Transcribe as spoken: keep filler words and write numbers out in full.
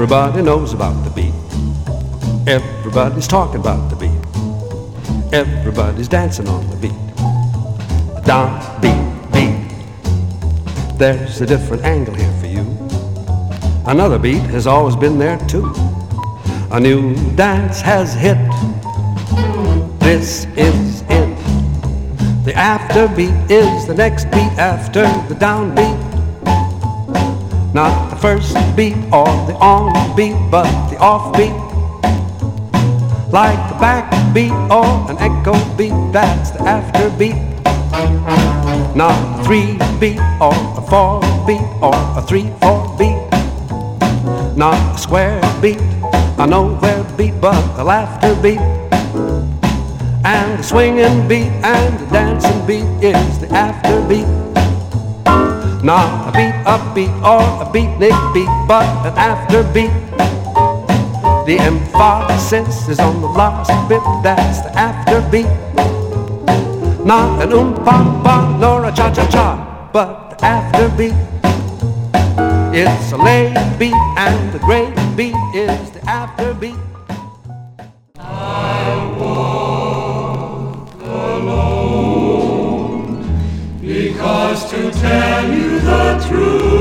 Everybody knows about the beat. Everybody's talking about the beat. Everybody's dancing on the beat. Down, beat, beat. There's a different angle here for you. Another beat has always been there too. A new dance has hit. This is it. The afterbeat is the next beat after the downbeat. Not the first beat or the on beat, but the off beat. Like a backbeat or an echo beat, that's the afterbeat. Not a three beat or a four beat or a three four beat. Not a square beat, a nowhere beat, but a laughter beat. And the swinging beat and the dancing beat is the afterbeat. Not a beat upbeat or a beatnik beat, but an afterbeat. The emphasis is on the last bit, that's the afterbeat. Not an um-pa-pa nor a cha-cha-cha, but the afterbeat. It's a late beat and the great beat is the afterbeat. I walk alone because to tell you the truth,